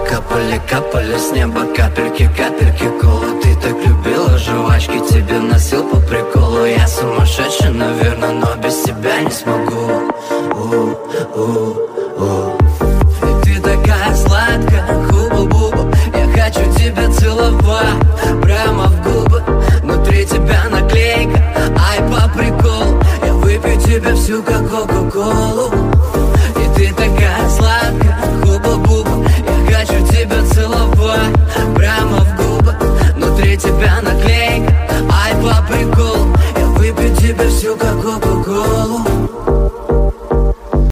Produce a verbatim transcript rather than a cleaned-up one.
капали, капали с неба капельки, капельки колы. Ты так любила жвачки, тебе носил по приколу. Я сумасшедший, наверное, но без тебя не смогу. У-у-у. И ты такая сладкая, хуба-буба. Я хочу тебя целовать прямо в губы. Внутри тебя наклейка, ай, по приколу. Я выпью тебя всю, как